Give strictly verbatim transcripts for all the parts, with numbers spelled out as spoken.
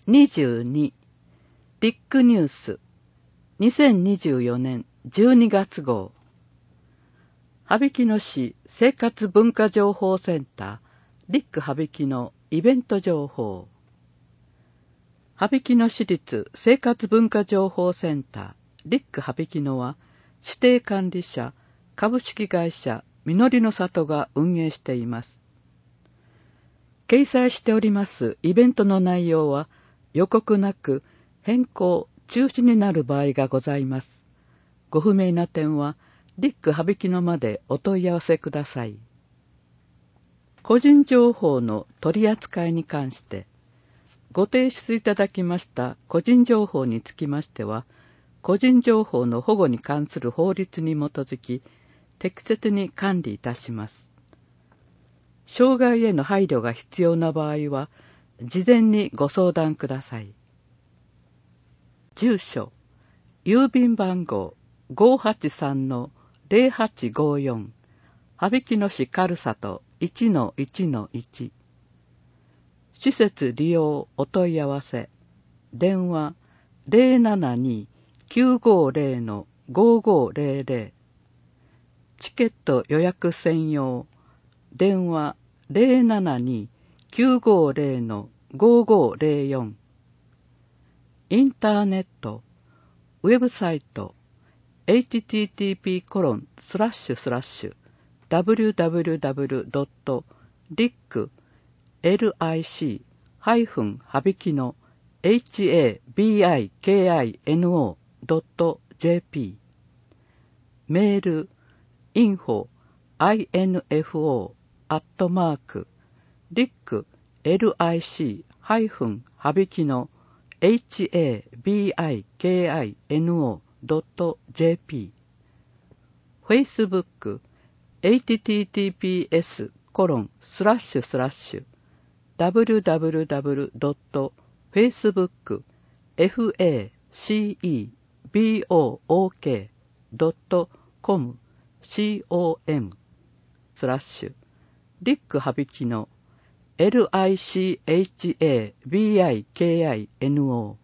にじゅうにビッグニュースにせんにじゅうよねんじゅうにがつ号羽曳野市生活文化情報センターリック羽曳野イベント情報羽曳野市立生活文化情報センターリック羽曳野は指定管理者株式会社みのりの里が運営しています。掲載しておりますイベントの内容は予告なく変更、中止になる場合がございます。ご不明な点はリック羽曳野までお問い合わせください。個人情報の取り扱いに関してご提出いただきました個人情報につきましては、個人情報の保護に関する法律に基づき適切に管理いたします。障害への配慮が必要な場合は事前にご相談ください。住所、郵便番号 ごーはちさんのぜろはちごよん 羽曳野市軽里 いちのいちのいち 施設利用お問い合わせ電話 ゼロななに きゅうごゼロ のごごゼロゼロ チケット予約専用電話 ゼロななに きゅうごゼロ のごごゼロよんインターネット、ウェブサイト、エイチティーティーピーコロンスラッシュスラッシュダブリューダブリューダブリュードットリックエルアイシーハイフン羽曳野 エイチエービーアイケーアイエヌオードットジェーピー メール、インフォ、アイエヌエフオー アットマーク、リックエルアイシーハイフン羽曳野エイチエービーアイケーアイエヌオードットジェーピー フェイスブック エイチティーティーピーエスコロンスラッシュスラッシュダブリューダブリューダブリュードットフェイスブックエフエーシーイービーオーオーケードットコムシーオーエムスラッシュリック羽曳野エルアイシーエイチエービーアイケーアイエヌオー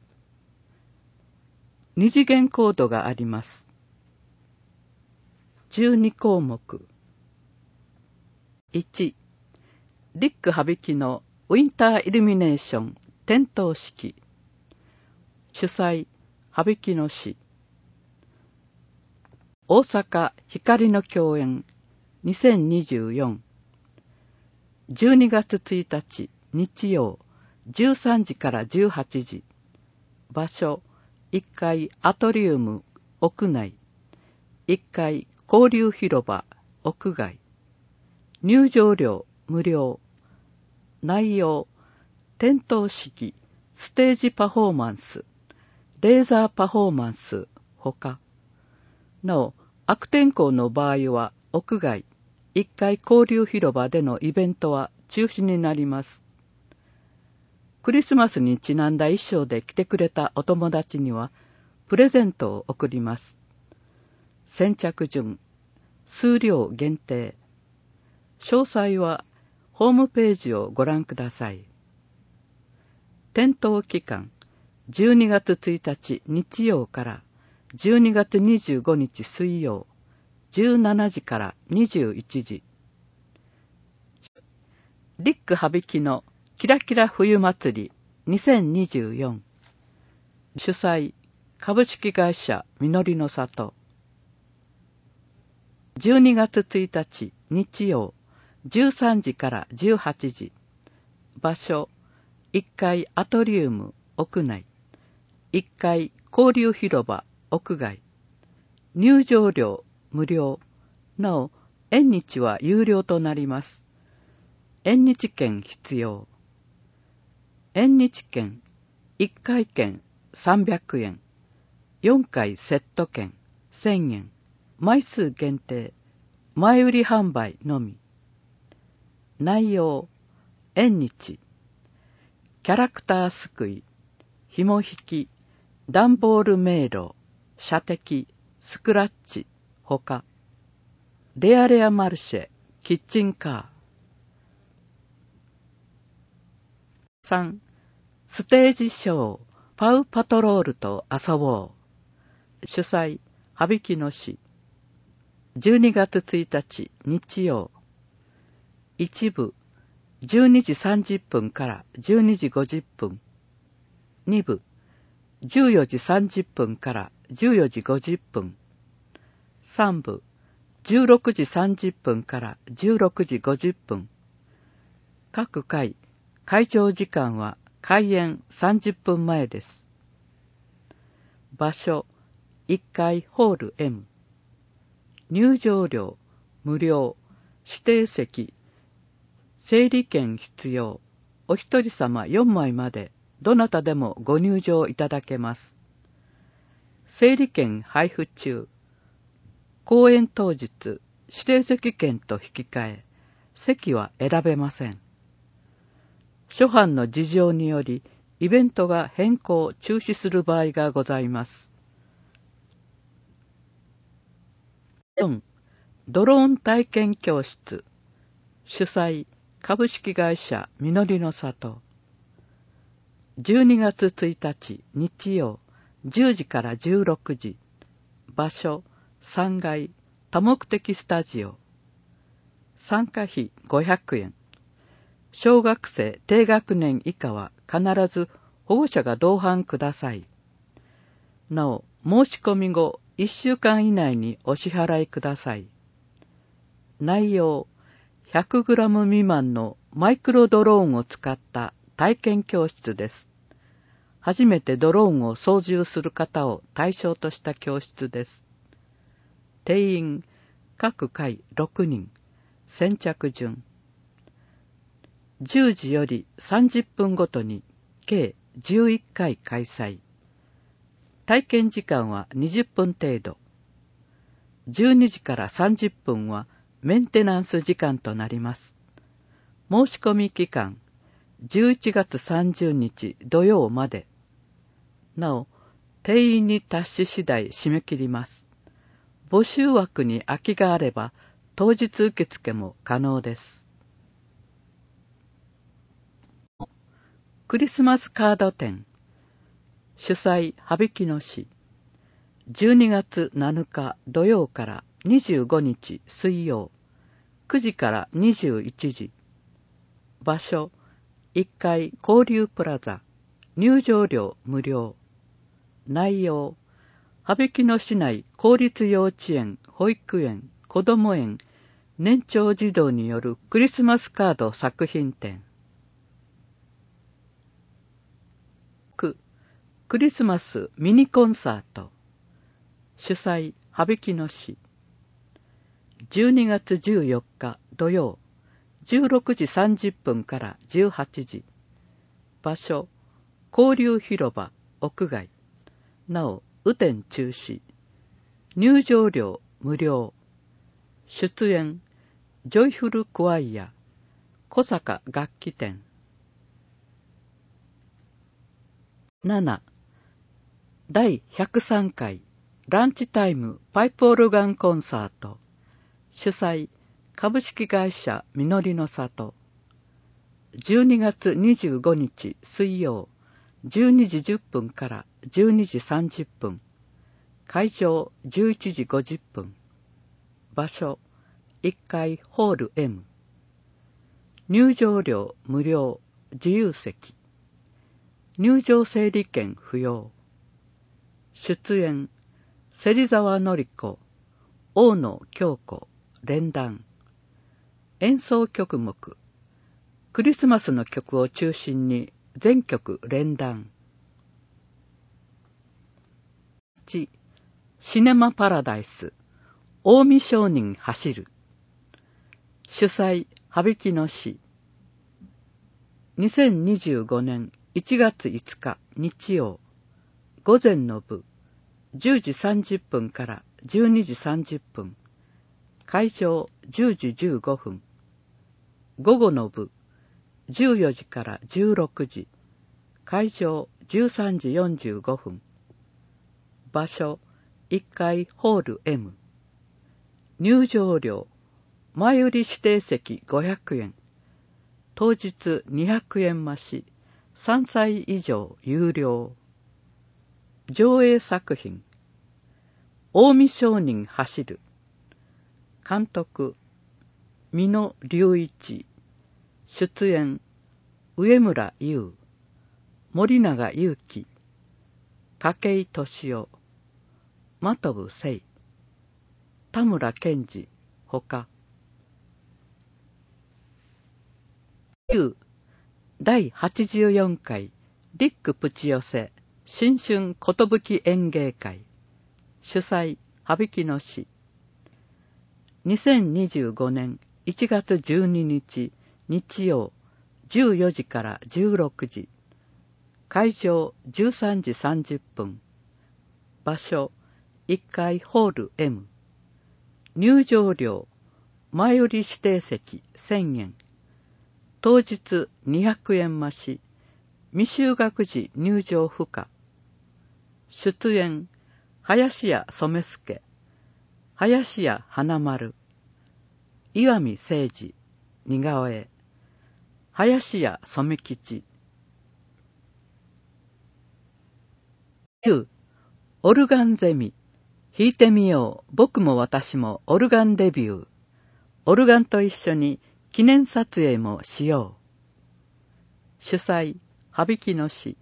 二次元コードがあります。じゅうにこうもくいちリック羽曳野ウィンターイルミネーション点灯式主催羽曳野市大阪光の共演にせんにじゅうよんじゅうにがつついたち日曜じゅうさんじからじゅうはちじ場所いっかいアトリウム屋内いっかい交流広場屋外入場料無料内容点灯式ステージパフォーマンスレーザーパフォーマンスほかなお悪天候の場合は屋外いっかい交流広場でのイベントは中止になります。クリスマスにちなんだ衣装で来てくれたお友達にはプレゼントを贈ります。先着順、数量限定。詳細はホームページをご覧ください。点灯期間、じゅうにがつついたち日曜からじゅうにがつにじゅうごにち水曜、じゅうしちじからにじゅういちじ。リック羽曳野キラキラ冬祭りにせんにじゅうよん主催株式会社みのりの里じゅうにがつついたち日曜じゅうさんじからじゅうはちじ場所いっかいアトリウム屋内いっかい交流広場屋外入場料無料なお縁日は有料となります。縁日券必要縁日券いっかい券さんびゃくえんよんかいセット券せんえん枚数限定前売り販売のみ内容縁日キャラクターすくい紐引き段ボール迷路射的スクラッチほかレアレアマルシェキッチンカーさんステージショー、パウパトロールと遊ぼう。主催、羽曳野市。じゅうにがつついたち、日曜。一部、じゅうにじさんじゅっぷんからじゅうにじごじゅっぷん。二部、じゅうよじさんじゅっぷんからじゅうよじごじゅっぷん。三部、じゅうろくじさんじゅっぷんからじゅうろくじごじゅっぷん。各回、会場時間は開演さんじゅっぷんまえです。場所、いっかいホール エム。入場料、無料、指定席、整理券必要、お一人様よんまいまで、どなたでもご入場いただけます。整理券配布中。公演当日、指定席券と引き換え、席は選べません。諸般の事情により、イベントが変更・中止する場合がございます。よん. ドローン体験教室。主催、株式会社みのりの里。じゅうにがつついたち、日曜、じゅうじからじゅうろくじ。場所、さんがい、多目的スタジオ。参加費ごひゃくえん。小学生低学年以下は必ず保護者が同伴ください。なお、申し込み後いっしゅうかん以内にお支払いください。内容、ひゃくグラム未満のマイクロドローンを使った体験教室です。初めてドローンを操縦する方を対象とした教室です。定員、各回ろくにん、先着順。じゅうじよりさんじゅっぷんごとに計じゅういっかい開催。体験時間はにじゅっぷん程度。じゅうにじからさんじゅっぷんはメンテナンス時間となります。申し込み期間、じゅういちがつさんじゅうにち土曜まで。なお、定員に達し次第締め切ります。募集枠に空きがあれば、当日受付も可能です。クリスマスカード展。主催、羽曳野市。じゅうにがつなのか土曜からにじゅうごにち水曜。くじからにじゅういちじ。場所、いっかい交流プラザ。入場料無料。内容、羽曳野市内公立幼稚園、保育園、こども園、年長児童によるクリスマスカード作品展。クリスマスミニコンサート。主催、羽曳野市。じゅうにがつじゅうよっか土曜、じゅうろくじさんじゅっぷんからじゅうはちじ。場所、交流広場、屋外。なお、雨天中止。入場料無料。出演、ジョイフルクワイア、小坂楽器店。なな. だいひゃくさんかいランチタイムパイプオルガンコンサート。主催、株式会社みのりの里。じゅうにがつにじゅうごにち水曜、じゅうにじじゅっぷんからじゅうにじさんじゅっぷん。会場じゅういちじごじゅっぷん。場所、いっかいホール エム。入場料無料、自由席。入場整理券不要。出演、芹沢典子、大野京子、連弾。演奏曲目、クリスマスの曲を中心に全曲連弾。いち. シネマパラダイス、近江商人走る。主催、羽曳野市。にせんにじゅうごねんいちがついつか日曜、午前の部、じゅうじさんじゅっぷんからじゅうにじさんじゅっぷん。会場じゅうじじゅうごふん。午後の部、じゅうよじからじゅうろくじ。会場じゅうさんじよんじゅうごふん。場所いっかいホール エム。入場料、前売り指定席ごひゃくえん。当日にひゃくえん増し、 さんさい以上有料。上映作品、近江商人走る。監督、美濃隆一。出演、上村優、森永祐樹、筧敏夫、真飛聖、田村健二、ほか。だいはちじゅうよんかいリックプチ寄せ新春寿演芸会。主催、羽曳野市。にせんにじゅうごねんいちがつじゅうににち日曜じゅうよじからじゅうろくじ。会場じゅうさんじさんじゅっぷん。場所いっかいホール エム。入場料前売り指定席せんえん。当日にひゃくえん増し。未就学児入場不可。出演林家染助、林家花丸、岩見誠二、似顔絵、林家染吉。オルガンゼミ。弾いてみよう。僕も私もオルガンデビュー。オルガンと一緒に記念撮影もしよう。主催、羽曳野市。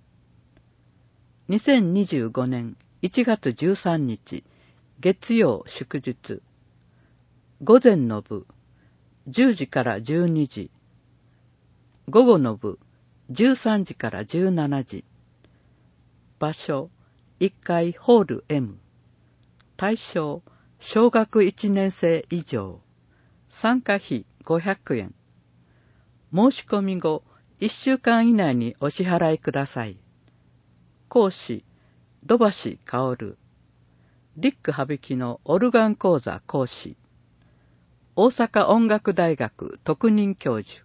にせんにじゅうごねんいちがつじゅうさんにち月曜祝日。午前の部じゅうじからじゅうにじ。午後の部じゅうさんじからじゅうしちじ。場所いっかいホール エム。対象小学いちねんせい以上。参加費ごひゃくえん。申し込み後いっしゅうかん以内にお支払いください。講師土橋薫。リック羽曳のオルガン講座講師。大阪音楽大学特任教授。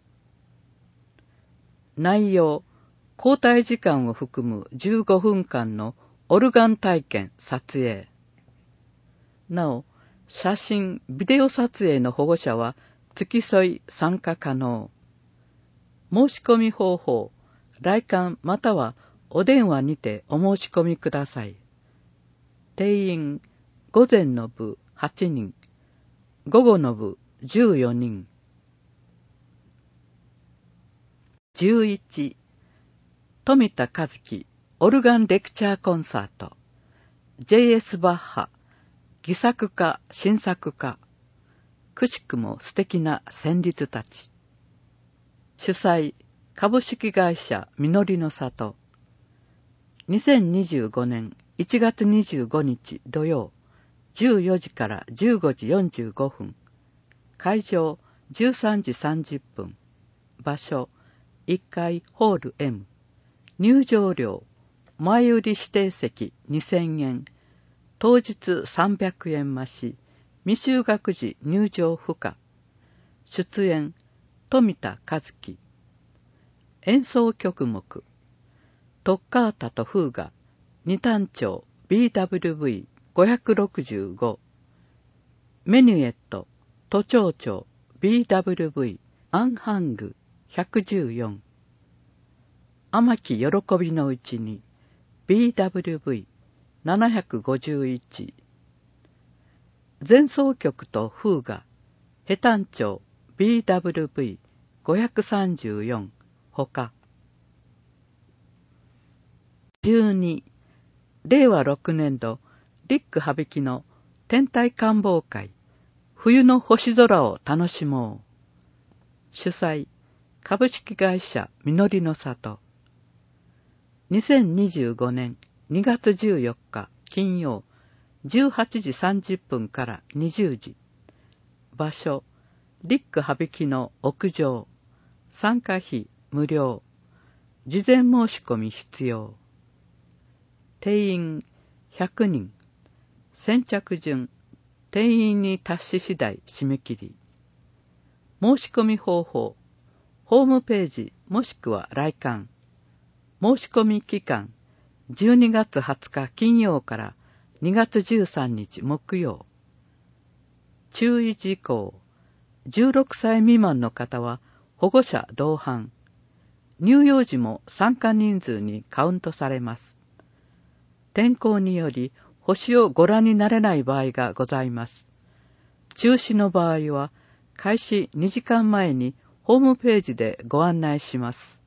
内容交代時間を含むじゅうごふんかんのオルガン体験撮影。なお、写真、ビデオ撮影の保護者は付き添い参加可能。申し込み方法、来館またはお電話にてお申し込みください。定員、午前の部はちにん、午後の部じゅうよにん。じゅういち、富田和樹オルガンレクチャーコンサート。ジェイエス バッハ、戯作家、新作家。くしくも素敵な旋律たち。主催、株式会社みのりの里。にせんにじゅうごねんいちがつにじゅうごにち土曜、じゅうよじからじゅうごじよんじゅうごふん。会場じゅうさんじさんじゅっぷん。場所いっかいホール エム。入場料前売り指定席にせんえん。当日さんびゃくえん増し。未就学児入場不可。出演富田和樹。演奏曲目トッカータとフーガ二単調 ビーダブリューブイごひゃくろくじゅうご。メニュエット都庁長 ビーダブリューブイ アンハングひゃくじゅうよん。天木喜びのうちに ビーダブリューブイななひゃくごじゅういち。前奏曲とフーガヘ単調 ビーダブリューブイごひゃくさんじゅうよん。ほか。じゅうに、れいわろくねんどリック羽曳の天体観望会冬の星空を楽しもう。主催株式会社みのりの里。にせんにじゅうごねんにがつじゅうよっか金曜じゅうはちじさんじゅっぷんからにじゅうじ。場所リック羽曳の屋上。参加費無料。事前申し込み必要。定員ひゃくにん。先着順。定員に達し次第締め切り。申し込み方法。ホームページもしくは来館。申し込み期間じゅうにがつはつか金曜からにがつじゅうさんにち木曜。注意事項。じゅうろくさい未満の方は保護者同伴。 乳幼児も参加人数にカウントされます。天候により星をご覧になれない場合がございます。中止の場合は開始にじかんまえにホームページでご案内します。